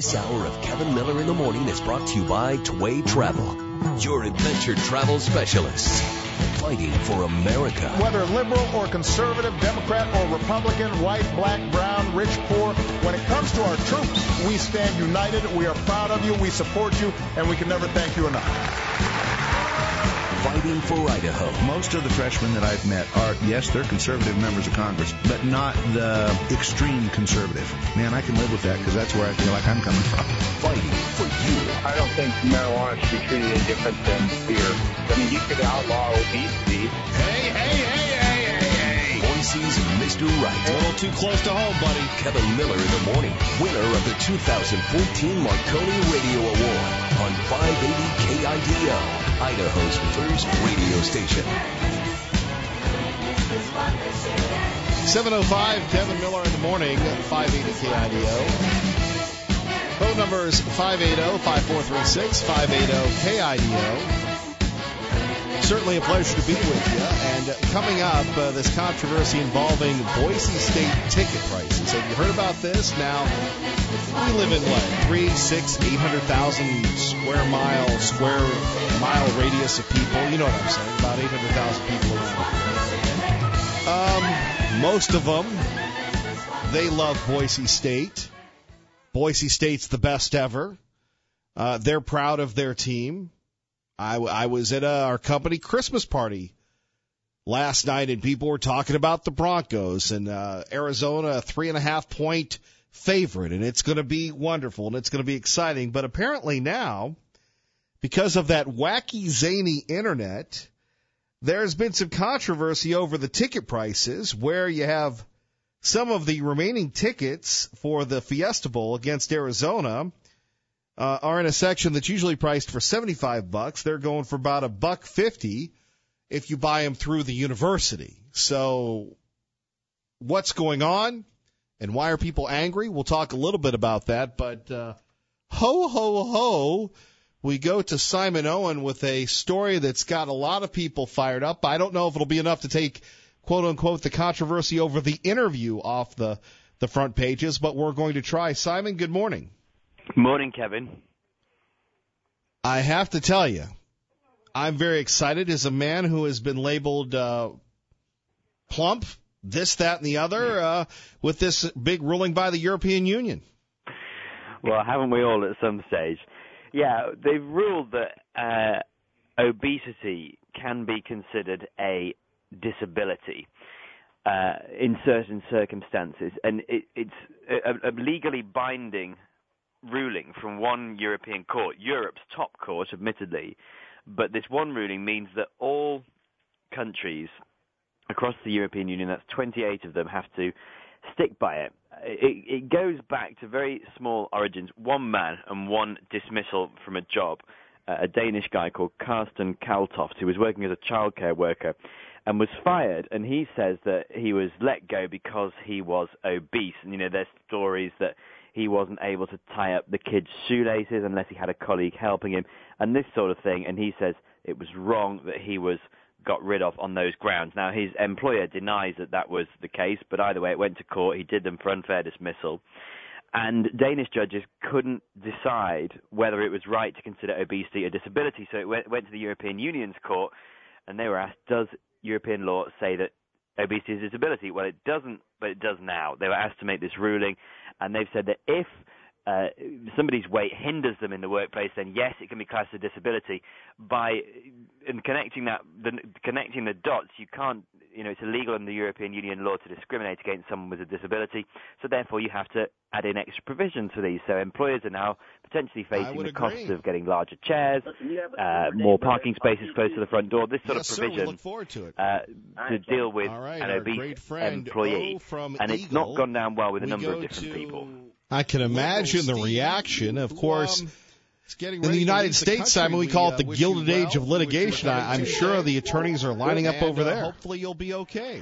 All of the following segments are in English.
This hour of Kevin Miller in the Morning is brought to you by Tway Travel, your adventure travel specialists, fighting for America. Whether liberal or conservative, Democrat or Republican, white, black, brown, rich, poor, when it comes to our troops, we stand united. We are proud of you. We support you, and we can never thank you enough. Fighting for Idaho. Most of the freshmen that I've met are, yes, they're conservative members of Congress, but not the extreme conservative. Man, I can live with that because that's where I feel like I'm coming from. Fighting for you. I don't think marijuana should be treated any different than beer. I mean, you could outlaw obesity. Hey. Boise's Mr. Right. A little too close to home, buddy. Kevin Miller in the Morning, winner of the 2014 Marconi Radio Award on 580 KIDO. Idaho's first radio station. 7:05, Kevin Miller in the Morning, 580 KIDO. Phone number is 580-5436, 580-KIDO. Certainly a pleasure to be with you. And coming up, this controversy involving Boise State ticket prices. Have you heard about this? Now, we live in what, 800,000 square mile radius of people. You know what I'm saying, about 800,000 people around. Most of them, they love Boise State. Boise State's the best ever. They're proud of their team. I was at our company Christmas party last night, and people were talking about the Broncos and Arizona, a 3.5-point favorite, and it's going to be wonderful, and it's going to be exciting. But apparently now, because of that wacky, zany internet, there's been some controversy over the ticket prices, where you have some of the remaining tickets for the Fiesta Bowl against Arizona are in a section that's usually priced for $75. They're going for about $1.50 if you buy them through the university. So what's going on and why are people angry? We'll talk a little bit about that. But ho, we go to Simon Owen with a story that's got a lot of people fired up. I don't know if it'll be enough to take, quote-unquote, the controversy over the interview off the front pages, but we're going to try. Simon, good morning. Morning, Kevin. I have to tell you, I'm very excited as a man who has been labeled plump, this, that, and the other, with this big ruling by the European Union. Well, haven't we all at some stage? Yeah, they've ruled that obesity can be considered a disability in certain circumstances, and it's a legally binding ruling from one European court, Europe's top court, admittedly, but this one ruling means that all countries across the European Union, that's 28 of them, have to stick by it. It goes back to very small origins. One man and one dismissal from a job, a Danish guy called Carsten Kaltoft, who was working as a childcare worker and was fired, and he says that he was let go because he was obese. And, there's stories that he wasn't able to tie up the kids' shoelaces unless he had a colleague helping him, and this sort of thing. And he says it was wrong that he was got rid of on those grounds. Now, his employer denies that was the case, but either way, it went to court. He did them for unfair dismissal. And Danish judges couldn't decide whether it was right to consider obesity a disability, so it went to the European Union's court, and they were asked, does European law say that obesity is a disability? Well, it doesn't, but it does now. They were asked to make this ruling, and they've said that if somebody's weight hinders them in the workplace, then yes, it can be classed as a disability. Connecting the dots, you can't, it's illegal in the European Union law to discriminate against someone with a disability, so therefore you have to add in extra provisions for these. So employers are now potentially facing the costs of getting larger chairs, more parking spaces close to the front door, this sort of provision we look forward to it. To deal with an obese employee. And it's not gone down well with a number of different people. I can imagine the reaction. Of course, in the United States, Simon, we call it the Gilded Age of litigation. I'm sure the attorneys are lining up over there. Hopefully you'll be okay.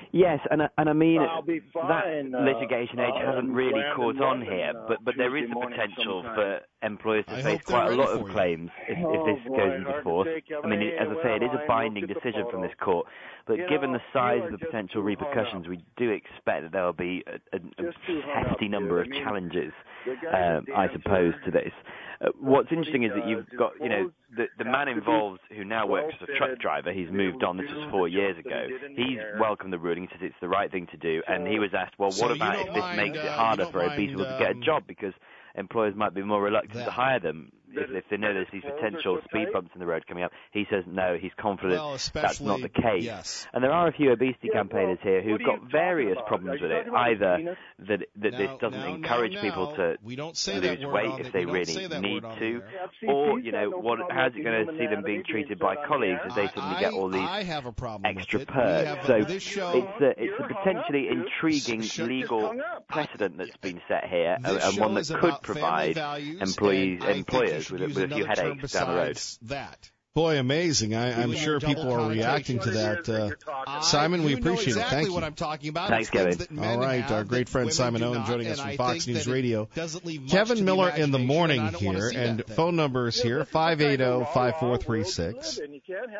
Yes, and I mean I'll be fine, that litigation age hasn't really caught on here, but there is Tuesday the morning potential sometime. for employers to I face hope they're quite a ready lot for of you. claims if this boy, goes into hard to force. say, Kevin. I mean, Hey, as I say, it is well, a binding look at the decision from photo. this court, but You given know, the size you are of the just potential too hung repercussions, up. we do expect that there will be a Just too hung up, hefty number of dude. I mean, challenges, the guy's a I dancer. suppose, to this. What's what interesting he is that does. you've His got, you know, clothes the have man to be involved who now works as a truck well-fitted driver. He's to be moved able on. to This was do 4 the years job that ago. he did in the He's air. welcomed the ruling. He says it's the right thing to do. And he was asked, well, So what you about don't if this mind, makes it you harder don't for obese mind, people to get a job because employers might be more reluctant that. to hire them if they know there's these Clothes are potential so speed tight? bumps in the road coming up. He says no, he's confident Well, that's not the case. yes. And there are a few obesity Yeah, campaigners well, here what who've are you got talking various about? problems Are you with it. talking about his Either penis? that this doesn't encourage people to we don't say lose that word weight on if the, they we don't really say that need word on to, the air. or FCC's you got know, no what? problem How's with it going to see them being human anatomy being treated said by on the colleagues air. as they suddenly get all these I have a problem extra with it. perks? We have So this show. it's a You're hung potentially up, dude. intriguing Shut- legal hung up. precedent that's been set here, This and one show that is could about family provide values, employees and I think you employers should with use a few another term headaches down the road. besides that. Boy, amazing. I'm With sure your double people are reacting to connotation. that. Simon, we you know appreciate it. exactly Thank what you. I'm talking about. Thanks, It's things Kevin. that men All right, have our great that friend women Simon do Owen not, joining us and from I Fox think News that it Radio. doesn't leave much Kevin to the Miller in the imagination, morning and I don't wanna here, see and that thing. phone number is here, 580-5436.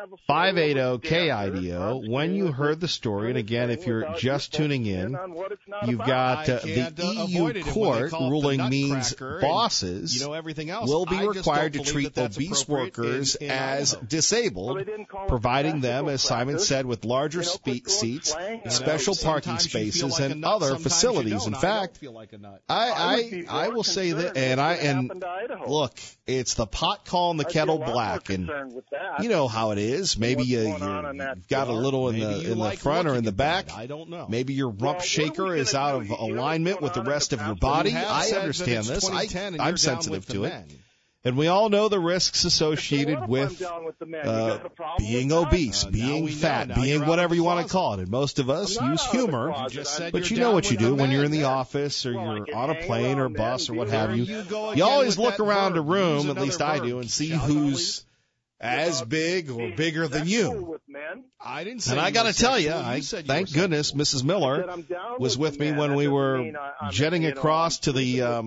580-KIDO. When you heard the story, and again, if you're just tuning in, you've got I can't, the avoid EU it. And when they court call it the ruling means nutcracker and, bosses you know, everything else, will be I just required to don't believe treat that that's obese appropriate workers in as Idaho. disabled, providing them, as Simon said, with larger seats, special parking Sometimes you feel spaces, like a and nut, other sometimes you facilities. don't. In I fact, don't feel like a nut. I will say that, and look, it's the pot calling the kettle black, and you know how it is. Maybe you've got a little in Maybe you the like front or in looking the at back. that. I don't know. Maybe your rump shaker is out of alignment with the rest of your body. You have I said that understand it's this. 2010 and you're I'm down sensitive with the to it. men. And we all know the risks associated with being obese, being fat, being whatever you want to call it. And most of us use humor, but you know what you do when you're in the office or you're on a plane or bus or what have you. You always look around a room, at least I do, and see who's as big or bigger than you. I didn't say And I you got were to tell you, sexual. said you thank were goodness sexual. Mrs. Miller was with me when we were jetting across to the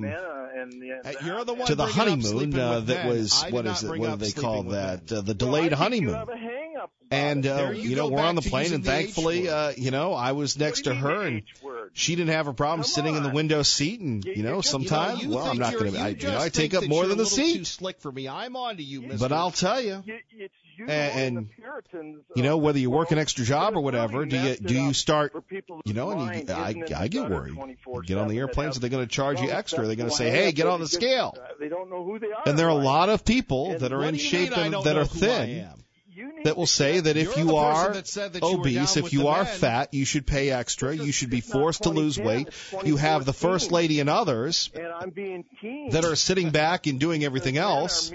You're the one to the bringing up honeymoon sleeping with that men. was I what did is not it? bring What do up they sleeping call with that? men. The delayed honeymoon. And There you know go we're on the back to plane, using and the H thankfully, word. I was next to her, and she didn't have a problem sitting in the window seat. And sometimes, you well, I'm think not you're- going to. you just I take think up that more you're than the a little too seat. slick for me. I'm on to you, Mr. But I'll tell you, and whether you work an extra job or whatever, do you start, and I get worried. You get on the airplanes, are they going to charge you extra? Are they going to say, hey, get on the scale? They don't know who they are. And there are a lot of people that are What in do you shape mean I and don't that know are who I thin am? that will say that if You're you the person are that said that you were obese, down if with you the are men. fat, you should pay extra. You should be forced to lose weight. You have the First Lady and others And I'm being teased. that are sitting back and doing everything else,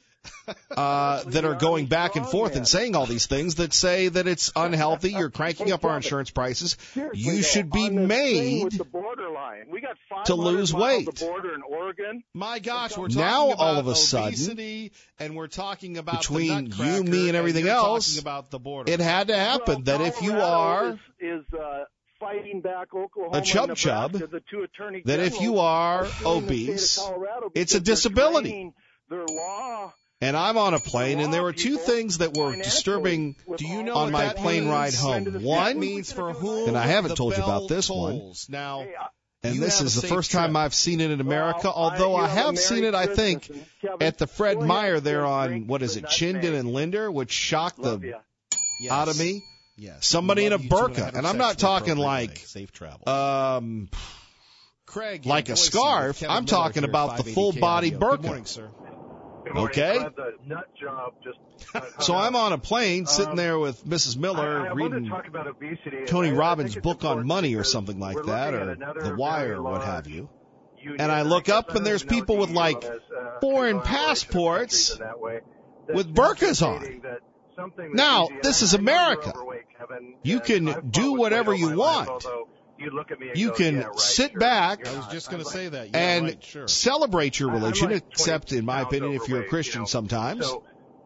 that are going back and forth and saying all these things that say that it's unhealthy, you're cranking up our insurance prices. You should be made to lose weight. The border in Oregon. My gosh, we're talking Now, about all of a sudden, obesity, and we're talking about between the nutcracker, you, me, and everything you're else, talking about the border. it had to happen that if you are Fighting back Oklahoma a chub and chub, Nebraska, the two attorney that if you are obese, it's a disability. Their law. And I'm on a plane, and there were two things that were disturbing Do you know on what my that plane means? ride home. That One, means for whom and I haven't the told you bell about this one, tolls. Now, and you this have is a the safe first trip. time I've seen it in America, although I have seen it, I think, at the Fred Meyer there on, what is it, Chinden and Linder, which shocked the yes. out of me. Yes. Somebody in a Love you too, burqa, and I'm not heterosexually talking appropriate like, way. Safe travel. Craig, like a Boise scarf. with Kevin I'm Miller talking here about at the 580 full body KIDO. burqa. Good morning, sir. Okay? The nut job just So I'm on a plane sitting there with Mrs. Miller I want to reading talk about obesity. Tony I Robbins' think it's book on important money or because something like we're that, looking or at another The Wire very or what large have you. union. And I look up and there's people with like foreign passports with burqas on. Now, this is America. You can do whatever you want. You can sit back I was just going to say that. and right, sure. celebrate your religion, except, in my opinion, if you're a Christian sometimes.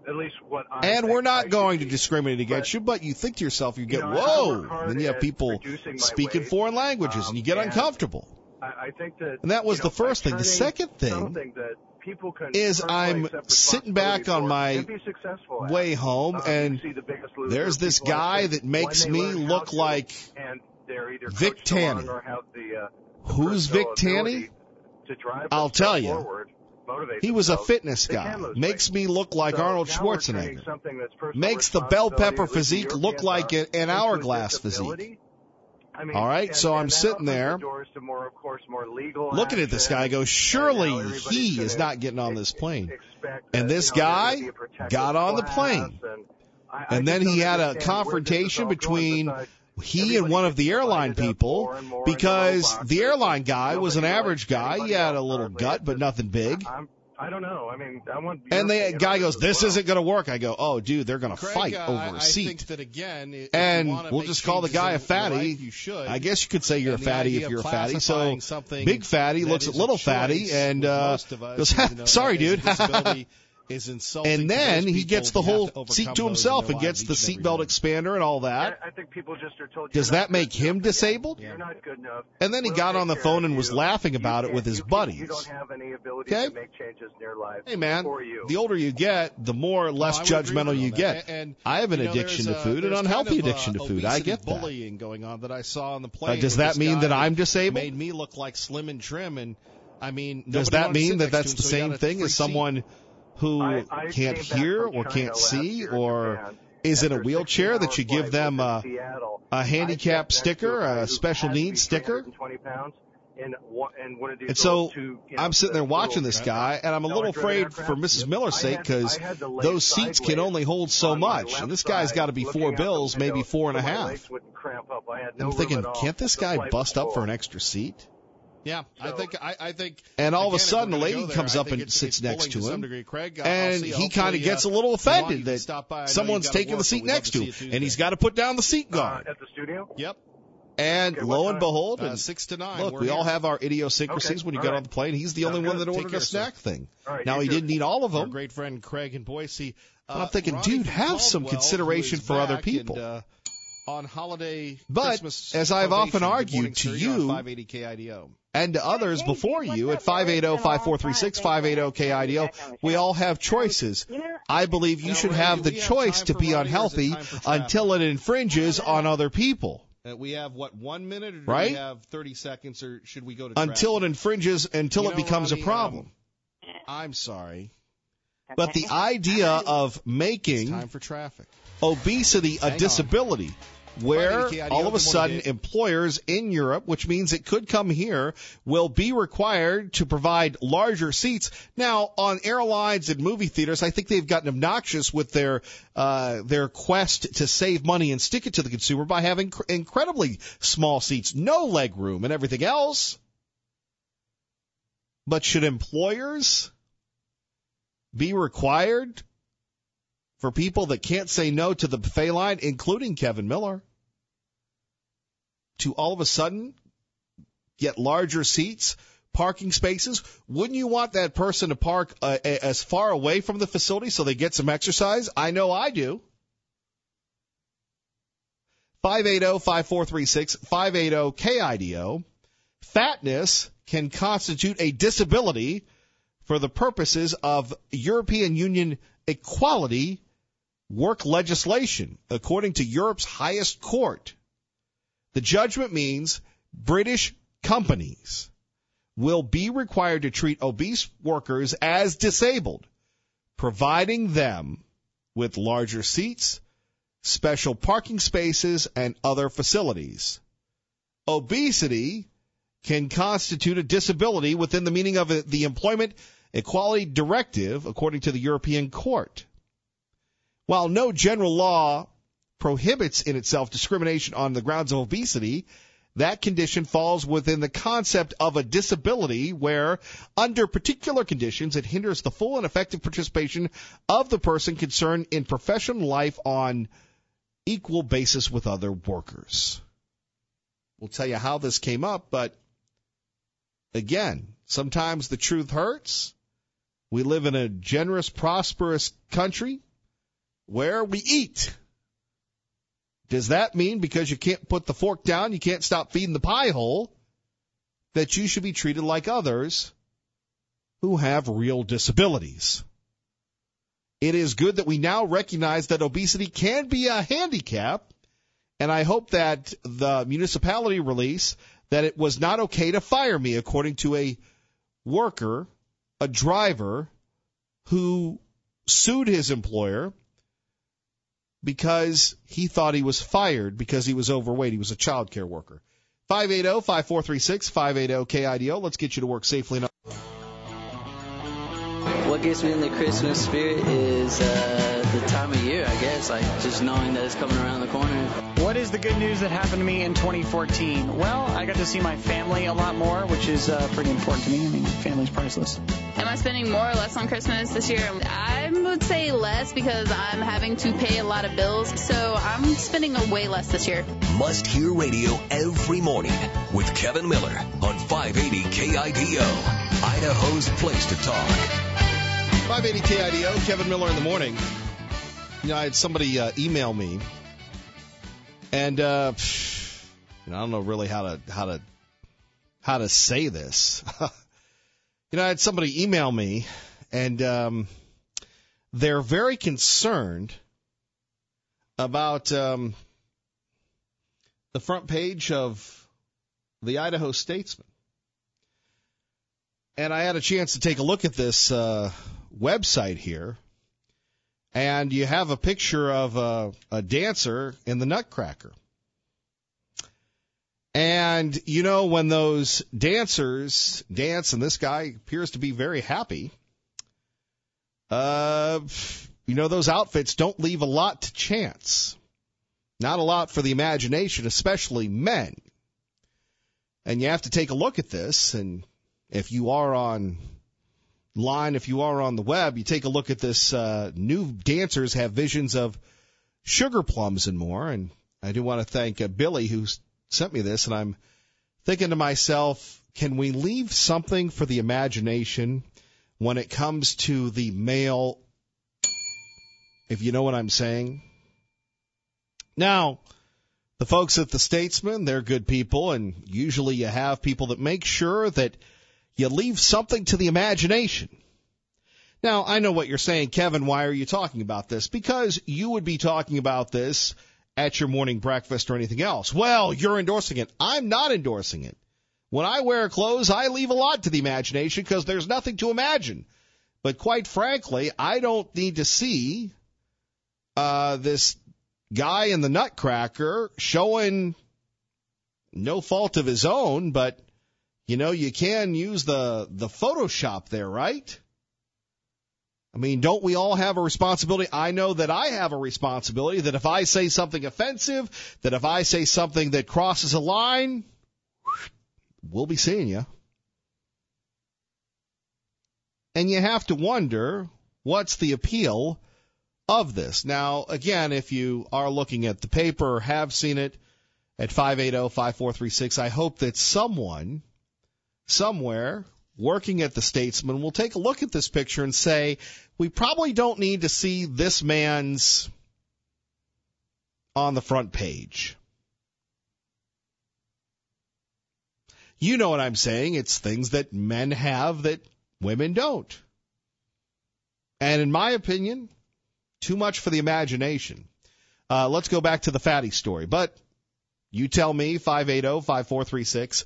at least what I And think we're not I going to should be. discriminate against you, but you think to yourself, you get, You know, I work whoa, hard and then you have at people reducing my speaking weight, foreign languages, and you get and uncomfortable. I think that, And that was you know, the first by thing. The turning second thing something that people can is personally I'm accept sitting back on responsibility my for and be successful at. way home, and You see the biggest loser there's this people, I guy think, that makes when they me learn how look to, like and they're either Vic coached along Tanny. or have the Who's Vic personal Tanny? ability to drive I'll themselves tell you. forward, motivate He was a themselves, fitness they guy. can lose Makes weight. me look like So Arnold now we're turning Schwarzenegger. something that's personal Makes the bell responsibility, pepper at least the physique look Europeans like are, an into hourglass disability. physique. I mean, All right, and, so I'm and that sitting opens there the doors to more, of course, more legal looking at this action, guy, I go, and surely now everybody's he is gonna not getting on this plane. expect And that, this you know, there's guy gonna be a protected got on the class, plane. and And then just he don't had a understand where confrontation this is all going, between besides he and one of the airline people, more and more because into the airline guy was an nobody average likes guy. He anybody had a else, little hardly. gut, but nothing big. I don't know. I mean, I want. And the guy goes, "This well. isn't going to work." I go, "Oh, dude, they're going to Craig, fight over I a seat." think that again, if And you wanna we'll make just call the changes guy in a fatty. your life, you should. I guess you could say you're a And the fatty idea if you're a of fatty. So classifying something big fatty that looks at is a little choice fatty and with most of us, goes, you know, "Sorry, as a dude." disability is insulting And to then those he gets the people who whole have to seat overcome to those in himself their and gets lives the each and every seatbelt day. expander and all that. I think people just are told. Does that make him disabled? You're not good enough. And then he We'll got take on the care phone of and was you. laughing about it with his buddies. You don't have any ability Okay? to make changes in your life. Hey, man, for you. the older you get, the more less I would agree judgmental with you on that. get. And, I have an you know, addiction to there's food, an there's unhealthy kind of, addiction to food. I obesity get that. bullying going on that I saw on the plane. Does with that this mean guy that I'm disabled? Made me look like slim and trim, and I mean, Does nobody that wanted to mean sit that next that's to the him, so he same got a thing free as someone seat. who I can't came back hear from or China can't last see year in or Japan. is in a After wheelchair 16-hour that you give flight them within Seattle, a I handicap sat next to sticker, guy a who special had to be needs sticker? 320 pounds and wanted to And go so to, you know, I'm sitting there the watching little, this guy, and I'm a little dollar-driven afraid for aircraft. Mrs. Miller's sake because I had to lay those seats can sideways only hold so on my much, left and this guy's side, got to be looking $4 out the bills, maybe window four and a so my half. legs wouldn't cramp up. I had no I'm room thinking, at all. can't this The guy flight bust was up for full. an extra seat? Yeah, So- I think. And all of a again, if sudden, we're a gonna lady go there, comes I up think and it's sits bullying next to some him, degree. Craig, I'll and see you. he kind Hopefully, of gets a little we want you offended to that stop by. I know someone's you've gotta taking the work, seat but we'd love next to to see him, you and he's Tuesday. got to put down the seat guard. At the studio? Yep. And Okay, lo what and time? behold, 6 to 9. look, we're we all here. have our idiosyncrasies Okay, when you all get right. on the plane. He's the only Sounds one good. that Take ordered care, a sir. snack thing. All right, Now, you he too. didn't eat all of Our them. great friend Craig in Boise. But I'm thinking, Ronnie dude, from have some Caldwell, consideration who is for other back people. And, on holiday But, Christmas as I've often probation, argued good morning, to sir. You're on you, 580 KIDO. And to others before you at 580-5436, 580-KIDO, we all have choices. I believe you Now, should Randy, have the we have choice time to for be running, or is it unhealthy time for traffic? until it infringes on other people. We have, 1 minute, or do Right? we have 30 seconds, or should we go to Until traffic? it infringes, until You it know, becomes Ronnie, a problem. I'm sorry. But the idea of It's making time for traffic. obesity a Hang on. disability, where 580 KIDO, all of a good morning, sudden Dave. employers in Europe, which means it could come here, will be required to provide larger seats. Now, on airlines and movie theaters, I think they've gotten obnoxious with their quest to save money and stick it to the consumer by having incredibly small seats, no leg room, and everything else. But should employers be required for people that can't say no to the buffet line, including Kevin Miller, to all of a sudden get larger seats, parking spaces? Wouldn't you want that person to park as far away from the facility so they get some exercise? I know I do. 580-5436, 580-KIDO. Fatness can constitute a disability for the purposes of European Union equality work legislation, according to Europe's highest court. The judgment means British companies will be required to treat obese workers as disabled, providing them with larger seats, special parking spaces, and other facilities. Obesity can constitute a disability within the meaning of the Employment Equality Directive, according to the European Court. While no general law prohibits in itself discrimination on the grounds of obesity, that condition falls within the concept of a disability where, under particular conditions, it hinders the full and effective participation of the person concerned in professional life on equal basis with other workers. We'll tell you how this came up, but again, sometimes the truth hurts. We live in a generous, prosperous country where we eat. Does that mean because you can't put the fork down, you can't stop feeding the pie hole, that you should be treated like others who have real disabilities? It is good that we now recognize that obesity can be a handicap, and I hope that the municipality release that it was not okay to fire me, according to a worker, a driver, who sued his employer because he thought he was fired because he was overweight. He was a child care worker. 580-5436, 580-KIDO. Let's get you to work safely enough. What gets me in the Christmas spirit is the time of year, I guess, like just knowing that it's coming around the corner. What is the good news that happened to me in 2014? Well, I got to see my family a lot more, which is pretty important to me. I mean, family's priceless. Am I spending more or less on Christmas this year? I would say less because I'm having to pay a lot of bills, so I'm spending way less this year. Must Hear Radio every morning with Kevin Miller on 580 KIDO, Idaho's place to talk. 580 KIDO, Kevin Miller in the morning. You know, I had somebody email me, and I don't know really how to say this. You know, I had somebody email me, and they're very concerned about the front page of the Idaho Statesman. And I had a chance to take a look at this website here, and you have a picture of a dancer in the Nutcracker. And, you know, when those dancers dance, and this guy appears to be very happy, you know, those outfits don't leave a lot to chance. Not a lot for the imagination, especially men. And you have to take a look at this, and if you are online, if you are on the web, you take a look at this. New dancers have visions of sugar plums and more. And I do want to thank Billy who sent me this. And I'm thinking to myself, can we leave something for the imagination when it comes to the male, if you know what I'm saying? Now, the folks at the Statesman, they're good people. And usually you have people that make sure that you leave something to the imagination. Now, I know what you're saying, Kevin, why are you talking about this? Because you would be talking about this at your morning breakfast or anything else. Well, you're endorsing it. I'm not endorsing it. When I wear clothes, I leave a lot to the imagination because there's nothing to imagine. But quite frankly, I don't need to see this guy in the Nutcracker showing no fault of his own, but you know, you can use the Photoshop there, right? I mean, don't we all have a responsibility? I know that I have a responsibility that if I say something offensive, that if I say something that crosses a line, we'll be seeing you. And you have to wonder, what's the appeal of this? Now, again, if you are looking at the paper or have seen it at 580-5436, I hope that someone somewhere working at the Statesman will take a look at this picture and say, we probably don't need to see this man's on the front page. You know what I'm saying. It's things that men have that women don't. And in my opinion, too much for the imagination. Let's go back to the fatty story. But you tell me, 580-5436.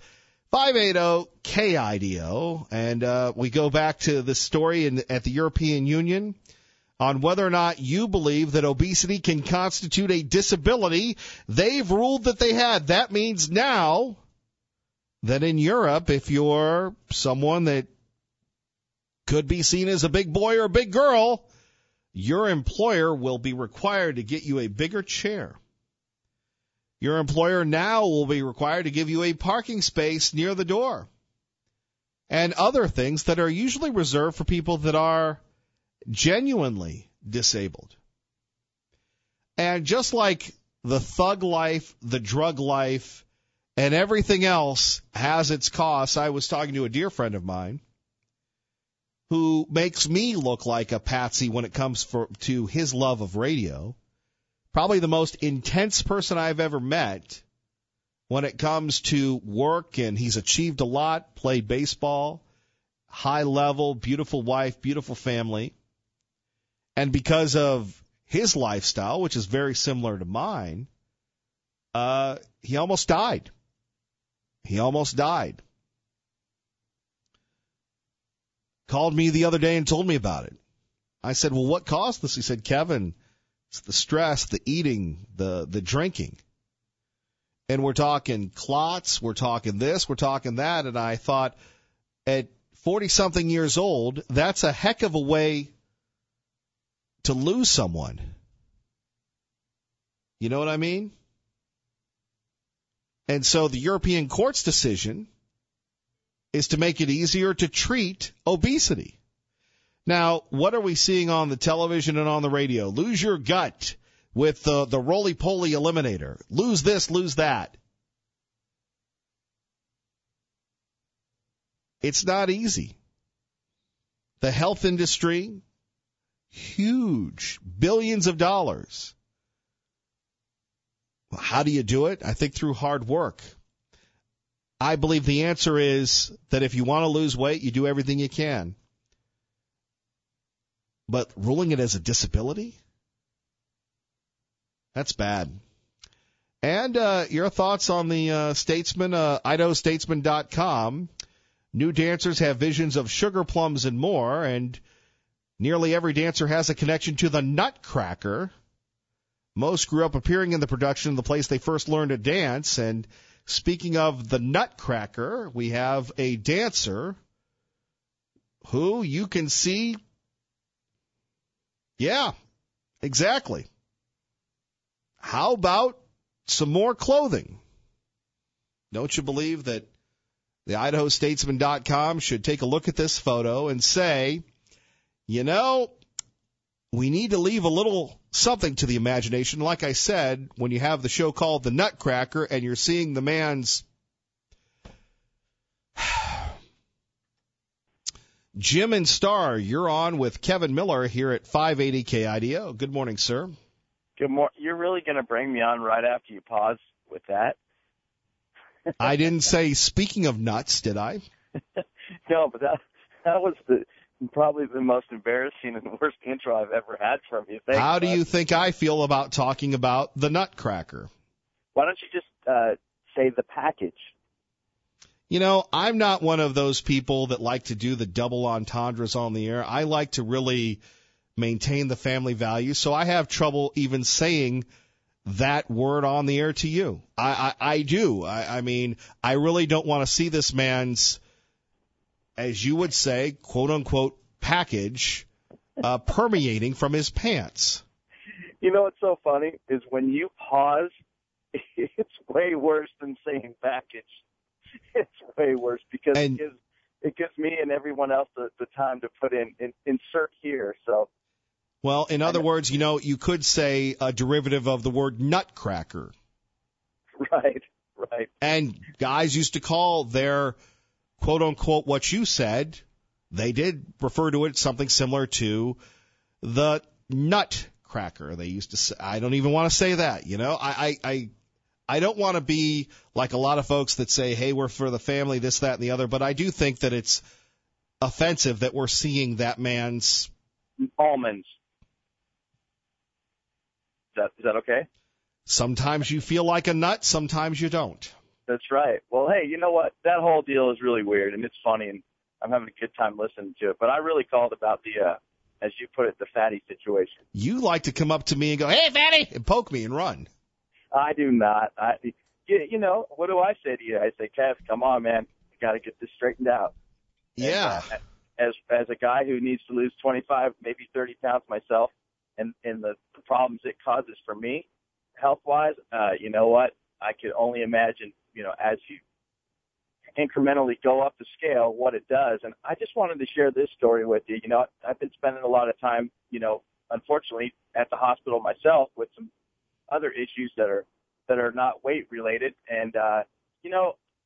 580-KIDO, and we go back to the story at the European Union on whether or not you believe that obesity can constitute a disability. They've ruled that they had. That means now that in Europe, if you're someone that could be seen as a big boy or a big girl, your employer will be required to get you a bigger chair. Your employer now will be required to give you a parking space near the door and other things that are usually reserved for people that are genuinely disabled. And just like the thug life, the drug life, and everything else has its costs, I was talking to a dear friend of mine who makes me look like a patsy when it comes to his love of radio. Probably the most intense person I've ever met when it comes to work, and he's achieved a lot, played baseball, high level, beautiful wife, beautiful family. And because of his lifestyle, which is very similar to mine, he almost died. He almost died. Called me the other day and told me about it. I said, well, what caused this? He said, Kevin, it's the stress, the eating, the drinking. And we're talking clots, we're talking this, we're talking that. And I thought, at 40-something years old, that's a heck of a way to lose someone. You know what I mean? And so the European court's decision is to make it easier to treat obesity. Now, what are we seeing on the television and on the radio? Lose your gut with the roly-poly eliminator. Lose this, lose that. It's not easy. The health industry, huge, billions of dollars. Well, how do you do it? I think through hard work. I believe the answer is that if you want to lose weight, you do everything you can. But ruling it as a disability? That's bad. And your thoughts on the Statesman, IdahoStatesman.com. New dancers have visions of sugar plums and more, and nearly every dancer has a connection to the Nutcracker. Most grew up appearing in the production of the place they first learned to dance. And speaking of the Nutcracker, we have a dancer who you can see. Yeah, exactly. How about some more clothing? Don't you believe that the IdahoStatesman.com should take a look at this photo and say, you know, we need to leave a little something to the imagination. Like I said, when you have the show called The Nutcracker and you're seeing the man's Jim and Star, you're on with Kevin Miller here at 580 KIDO. Good morning, sir. Good morning. You're really going to bring me on right after you pause with that? I didn't say speaking of nuts, did I? No, but that was probably the most embarrassing and worst intro I've ever had from you. Thanks, How do you think I feel about talking about the Nutcracker? Why don't you just say the package? You know, I'm not one of those people that like to do the double entendres on the air. I like to really maintain the family values, so I have trouble even saying that word on the air to you. I do. I mean, I really don't want to see this man's, as you would say, quote-unquote, package permeating from his pants. You know what's so funny is when you pause, it's way worse than saying package. It's way worse because it gives me and everyone else the time to put in insert here. So, well, in other words, you know, you could say a derivative of the word nutcracker. Right. And guys used to call their quote unquote what you said. They did refer to it something similar to the nutcracker. They used to say, I don't even want to say that. You know, I don't want to be like a lot of folks that say, hey, we're for the family, this, that, and the other. But I do think that it's offensive that we're seeing that man's almonds. Is that okay? Sometimes you feel like a nut, sometimes you don't. That's right. Well, hey, you know what? That whole deal is really weird, and it's funny, and I'm having a good time listening to it. But I really called about the, as you put it, the fatty situation. You like to come up to me and go, hey, fatty, and poke me and run. I do not. You know, what do I say to you? I say, Kev, come on, man. You got to get this straightened out. Yeah. And, as a guy who needs to lose 25, maybe 30 pounds myself, and the problems it causes for me, health-wise, you know what? I could only imagine, you know, as you incrementally go up the scale, what it does. And I just wanted to share this story with you. You know, I've been spending a lot of time, you know, unfortunately, at the hospital myself with some other issues that are not weight related. And, you know,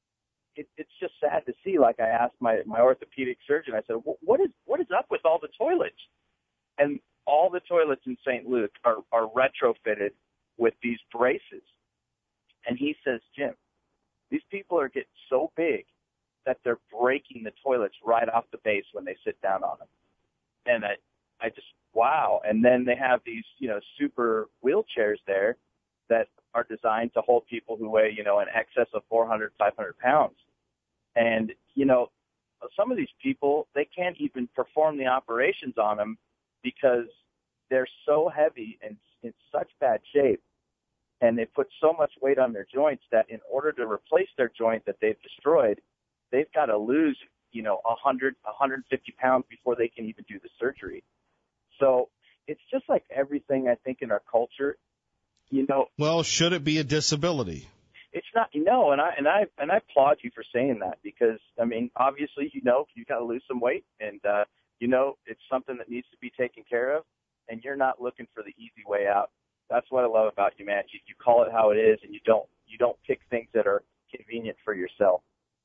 it's just sad to see. Like I asked my orthopedic surgeon, I said, what is up with all the toilets? And all the toilets in St. Luke are retrofitted with these braces. And he says, Jim, these people are getting so big that they're breaking the toilets right off the base when they sit down on them. And I just, wow. And then they have these, super wheelchairs there that are designed to hold people who weigh, in excess of 400, 500 pounds. And, some of these people, they can't even perform the operations on them because they're so heavy and in such bad shape. And they put so much weight on their joints that in order to replace their joint that they've destroyed, they've got to lose, 100, 150 pounds before they can even do the surgery. So it's just like everything, I think, in our culture, Well, should it be a disability? It's not, and I applaud you for saying that because, obviously, you got to lose some weight and, it's something that needs to be taken care of and you're not looking for the easy way out. That's what I love about you, man. You call it how it is and you don't pick things that are convenient for yourself.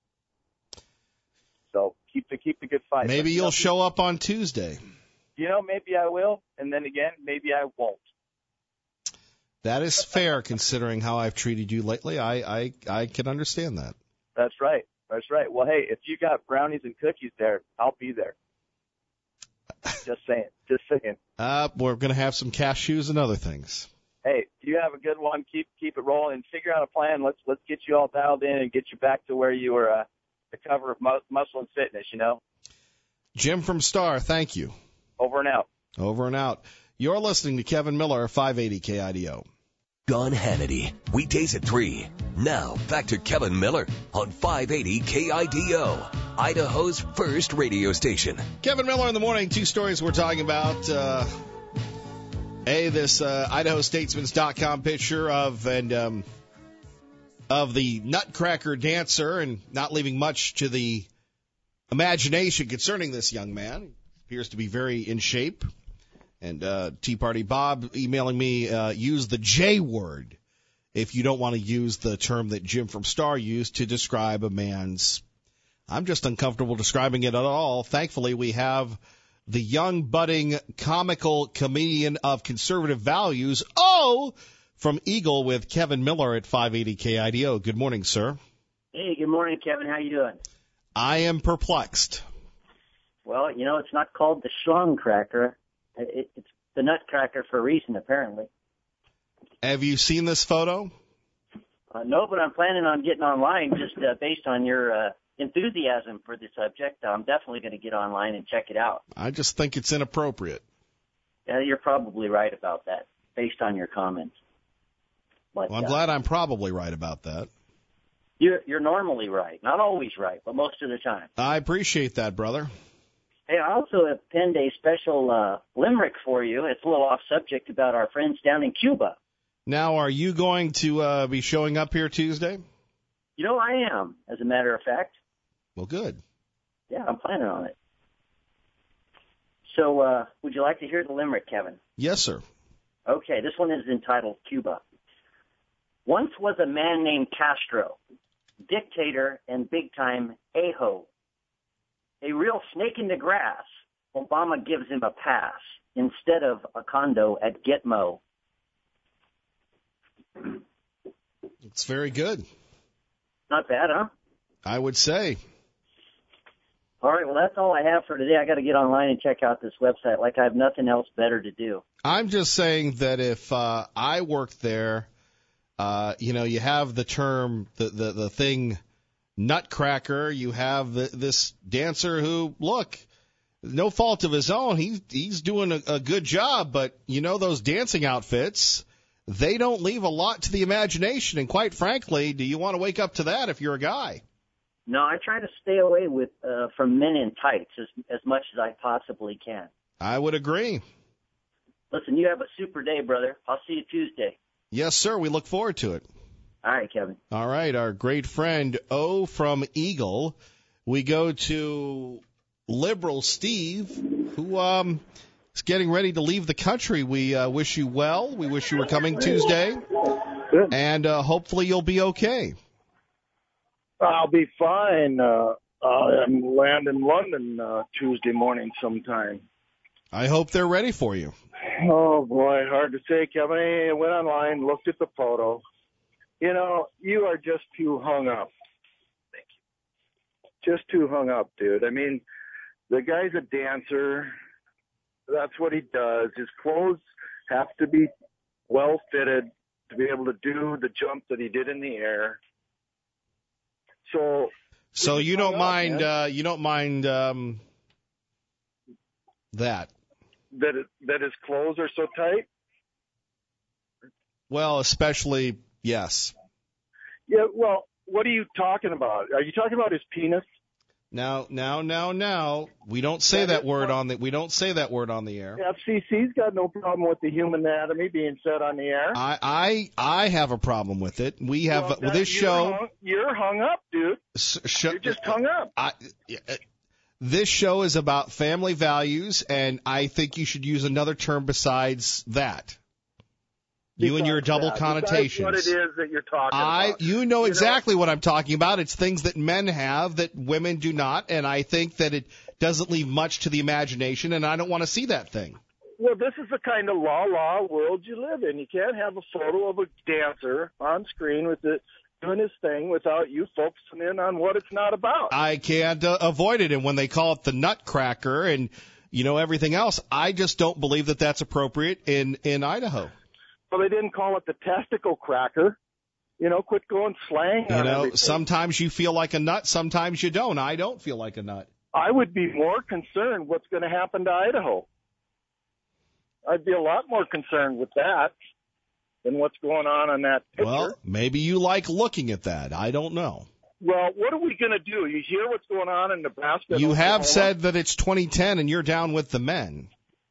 So keep the good fight. Maybe you'll show up on Tuesday. Maybe I will. And then again, maybe I won't. That is fair considering how I've treated you lately. I can understand that. That's right. Well, hey, if you got brownies and cookies there, I'll be there. Just saying. We're going to have some cashews and other things. Hey, you have a good one. Keep it rolling and figure out a plan. Let's get you all dialed in and get you back to where you were the cover of Muscle and Fitness, Jim from Star, thank you. Over and out. Over and out. You're listening to Kevin Miller, 580 KIDO. Sean Hannity, weekdays at 3. Now, back to Kevin Miller on 580 KIDO, Idaho's first radio station. Kevin Miller in the morning. Two stories we're talking about. This IdahoStatesman.com picture of the Nutcracker dancer and not leaving much to the imagination concerning this young man. He appears to be very in shape. And Tea Party Bob emailing me, use the J word if you don't want to use the term that Jim from Star used to describe a man's. I'm just uncomfortable describing it at all. Thankfully, we have the young, budding, comical comedian of conservative values, from Eagle with Kevin Miller at 580 KIDO. Good morning, sir. Hey, good morning, Kevin. How you doing? I am perplexed. Well, it's not called the Schlong Cracker. It's the Nutcracker for a reason, apparently. Have you seen this photo? No, but I'm planning on getting online just based on your enthusiasm for the subject. I'm definitely going to get online and check it out. I just think it's inappropriate. Yeah, you're probably right about that, based on your comments. But, well, I'm glad I'm probably right about that. You're normally right. Not always right, but most of the time. I appreciate that, brother. Hey, I also have penned a special limerick for you. It's a little off subject about our friends down in Cuba. Now, are you going to be showing up here Tuesday? I am, as a matter of fact. Well, good. Yeah, I'm planning on it. So, would you like to hear the limerick, Kevin? Yes, sir. Okay, this one is entitled Cuba. Once was a man named Castro, dictator and big-time a-ho. A real snake in the grass. Obama gives him a pass instead of a condo at Gitmo. It's very good. Not bad, huh? I would say. All right, well, that's all I have for today. I got to get online and check out this website like I have nothing else better to do. I'm just saying that if I worked there, you have the term, the thing, Nutcracker. You have this dancer who, look, no fault of his own. He's doing a good job, but those dancing outfits, they don't leave a lot to the imagination. And quite frankly, do you want to wake up to that if you're a guy? No, I try to stay away from men in tights as much as I possibly can. I would agree. Listen, you have a super day, brother. I'll see you Tuesday. Yes, sir. We look forward to it. All right, Kevin. All right, our great friend O from Eagle. We go to Liberal Steve, who is getting ready to leave the country. We wish you well. We wish you were coming Tuesday. Good. And hopefully you'll be okay. I'll be fine. I'm landing in London Tuesday morning sometime. I hope they're ready for you. Oh, boy, hard to say, Kevin. I went online, looked at the photo. You know, you are just too hung up. Thank you. Just too hung up, dude. I mean, the guy's a dancer. That's what he does. His clothes have to be well fitted to be able to do the jump that he did in the air. So you don't mind that his clothes are so tight? Well, especially, yes. Yeah, well, what are you talking about? Are you talking about his penis? Now. We don't say that word on the air. FCC's got no problem with the human anatomy being said on the air. I have a problem with it. We have with this show. You're hung up, dude. You're just hung up. This show is about family values, and I think you should use another term besides that. You and your double connotations. What it is that you're talking about. You know exactly what I'm talking about. It's things that men have that women do not, and I think that it doesn't leave much to the imagination, and I don't want to see that thing. Well, this is the kind of la world you live in. You can't have a photo of a dancer on screen with it doing his thing without you focusing in on what it's not about. I can't avoid it, and when they call it the Nutcracker and everything else, I just don't believe that that's appropriate in Idaho. Well, they didn't call it the testicle cracker. Quit going slang on everything. Sometimes you feel like a nut, sometimes you don't. I don't feel like a nut. I would be more concerned what's going to happen to Idaho. I'd be a lot more concerned with that than what's going on that picture. Well, maybe you like looking at that. I don't know. Well, what are we going to do? You hear what's going on in Nebraska? You have said that it's 2010 and you're down with the men.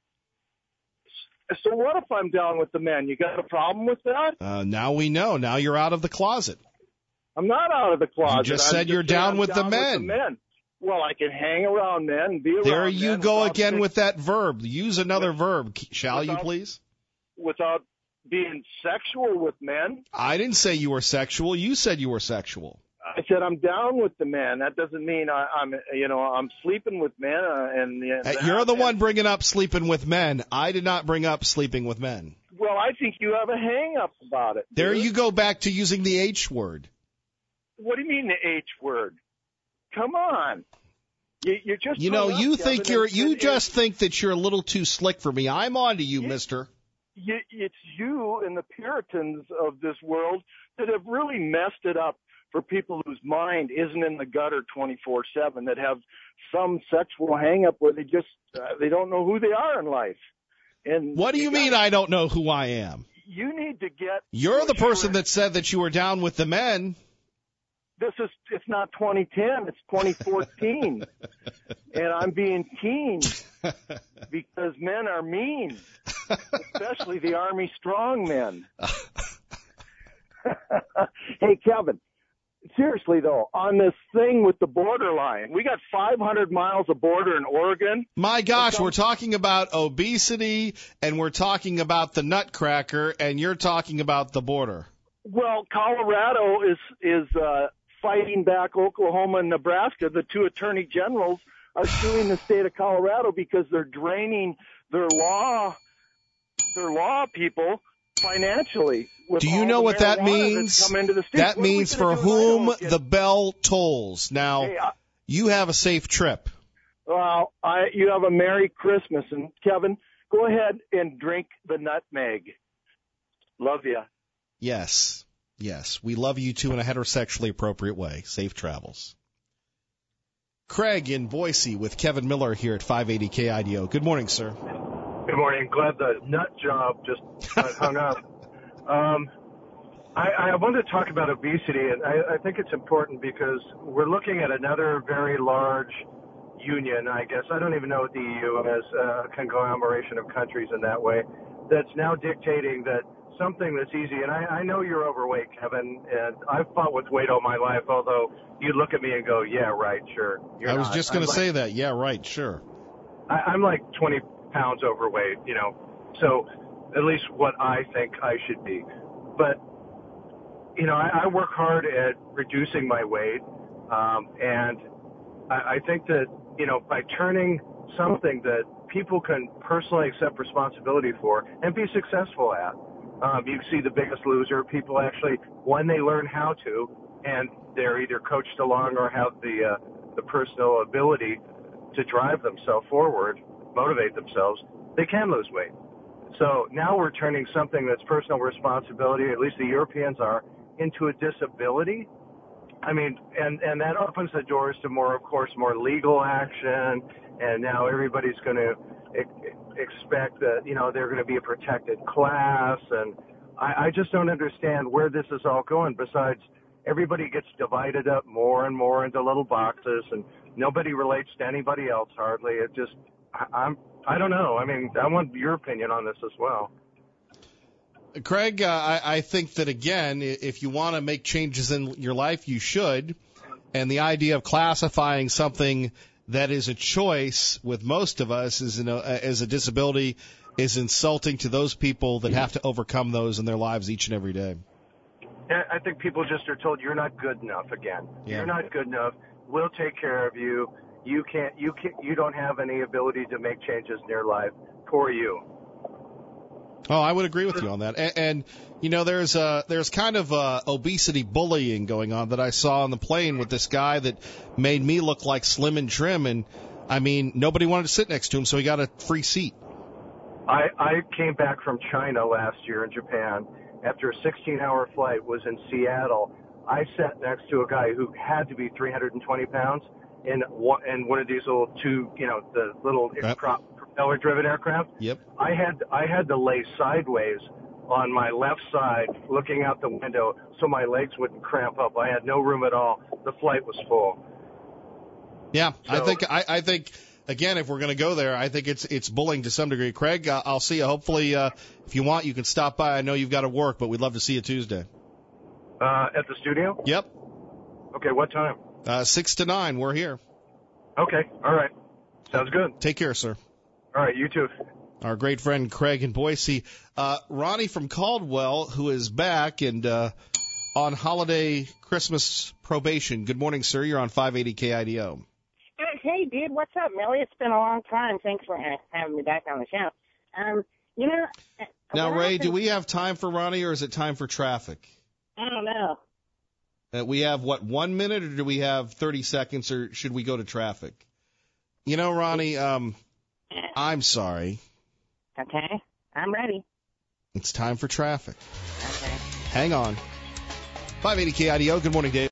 So what if I'm down with the men? You got a problem with that? Now we know. Now you're out of the closet. I'm not out of the closet. You just said you're down with the men. Well, I can hang around men and be around men. There you go again with that verb. Use another verb, shall you please? Without being sexual with men? I didn't say you were sexual. You said you were sexual. I said I'm down with the men. That doesn't mean I'm sleeping with men. You're the one bringing up sleeping with men. I did not bring up sleeping with men. Well, I think you have a hang-up about it. There you go back to using the H word. What do you mean the H word? Come on. You're just you just think that you're a little too slick for me. I'm on to you, mister. It's you and the Puritans of this world that have really messed it up for people whose mind isn't in the gutter 24/7, that have some sexual hang-up where they don't know who they are in life. And what do you mean I don't know who I am? You need to get... You're the person that said that you were down with the men. It's not 2010, it's 2014. And I'm being keen because men are mean, especially the Army strong men. Hey, Kevin, seriously though, on this thing with the borderline, we got 500 miles of border in Oregon. My gosh, we're talking about obesity and we're talking about the Nutcracker and you're talking about the border. Well, Colorado is fighting back Oklahoma and Nebraska. The two attorney generals are suing the state of Colorado because they're draining their law people financially. Do you know what that means? That means for whom the bell tolls. Now, you have a safe trip. Well, you have a Merry Christmas. And, Kevin, go ahead and drink the nutmeg. Love you. Yes. We love you, too, in a heterosexually appropriate way. Safe travels. Craig in Boise with Kevin Miller here at 580 KIDO. Good morning, sir. Good morning. Glad the nut job just got hung up. I wanted to talk about obesity, and I think it's important because we're looking at another very large union, I guess. I don't even know what the EU is, a conglomeration of countries in that way, that's now dictating that something that's easy. And I know you're overweight, Kevin, and I've fought with weight all my life, although you look at me and go, yeah, right, sure. I was just going to say that. Yeah, right, sure. I'm like 20 pounds overweight, so at least what I think I should be. But I work hard at reducing my weight, and I think that, by turning something that people can personally accept responsibility for and be successful at, you see The Biggest Loser, people actually, when they learn how to, and they're either coached along or have the personal ability to drive themselves forward, motivate themselves, they can lose weight. So now we're turning something that's personal responsibility, at least the Europeans are, into a disability. I mean, and that opens the doors to more legal action, and now everybody's going to expect that, they're going to be a protected class, and I just don't understand where this is all going. Besides, everybody gets divided up more and more into little boxes, and nobody relates to anybody else hardly. It just, I don't know. I mean, I want your opinion on this as well. Craig, I think that, again, if you want to make changes in your life, you should. And the idea of classifying something that is a choice with most of us as a disability is insulting to those people that have to overcome those in their lives each and every day. I think people just are told you're not good enough again. Yeah. You're not good enough. We'll take care of you. You don't have any ability to make changes in your life. Poor you. Oh, I would agree with you on that. And there's kind of obesity bullying going on that I saw on the plane with this guy that made me look like slim and trim. And, I mean, nobody wanted to sit next to him, so he got a free seat. I came back from China last year in Japan. After a 16-hour flight, was in Seattle. I sat next to a guy who had to be 320 pounds in one of these little the little propeller-driven aircraft. Yep. I had to lay sideways on my left side, looking out the window, so my legs wouldn't cramp up. I had no room at all. The flight was full. Yeah, So, I think. Again, if we're going to go there, I think it's bullying to some degree. Craig, I'll see you. Hopefully, if you want, you can stop by. I know you've got to work, but we'd love to see you Tuesday. At the studio? Yep. Okay, what time? 6 to 9. We're here. Okay, all right. Sounds good. Take care, sir. All right, you too. Our great friend Craig in Boise. Ronnie from Caldwell, who is back and on holiday Christmas probation. Good morning, sir. You're on 580 KIDO. Hey, dude, what's up, Millie? It's been a long time. Thanks for having me back on the show. Now, Ray, do we have time for Ronnie, or is it time for traffic? I don't know. We have, 1 minute, or do we have 30 seconds, or should we go to traffic? Ronnie, I'm sorry. Okay, I'm ready. It's time for traffic. Okay. Hang on. 580 KIDO. Good morning, Dave.